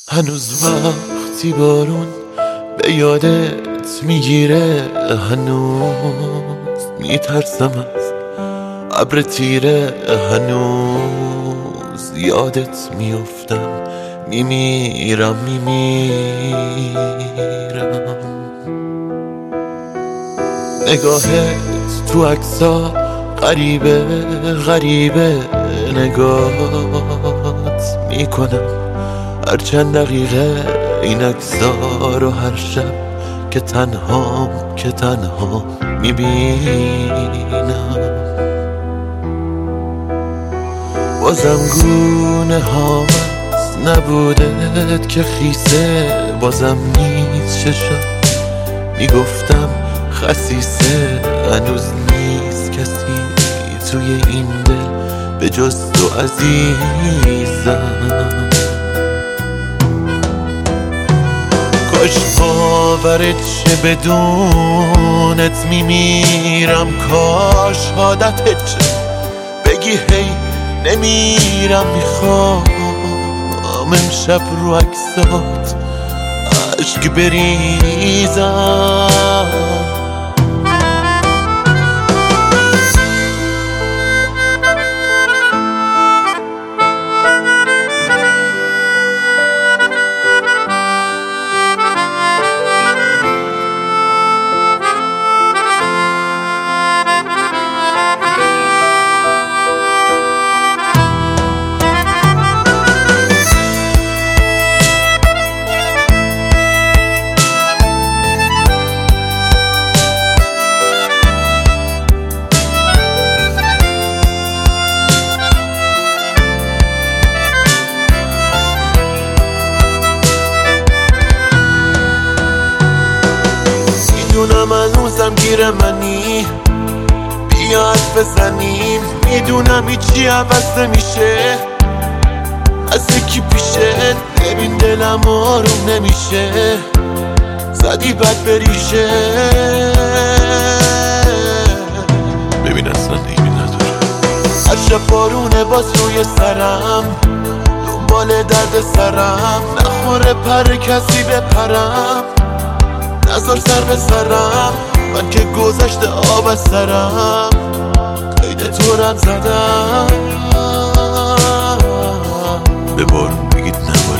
هنوز وقتی بارون به یادت میگیره، هنوز میترسم از ابر تیره، هنوز یادت میفتم، میمیرم نگاهت تو عکسا غریبه غریبه، نگاهت میکنم هر چند دقیقه این عکس‌ها رو، هر شب که تنها میبینم. بازم گونه ها نبودت که خیسه، بازم نیست چشم میگفتم خسیسه، هنوز نیست کسی توی این دل به جز تو عزیزم. کاش باورت شه بدونت میمیرم، کاش عادتت شه بگی هی نمیرم، میخوام امشب رو عکسات عشق بریزم. میدونم هنوزم گیر منی، بیا حرف بزنیم، میدونم هیچی عوض نمیشه از یکی پیشه، ببین دلم آروم نمیشه، زدی بد بریشه، ببین اصلا ایمی نداره، هر شب بارونه باز روی سرم، دنبال درد سرم، نخوره پر کسی بپرم، نذار سر به سرم، من که گذشت آب از سرم، قید تورم زدم، به بارون بگید نباید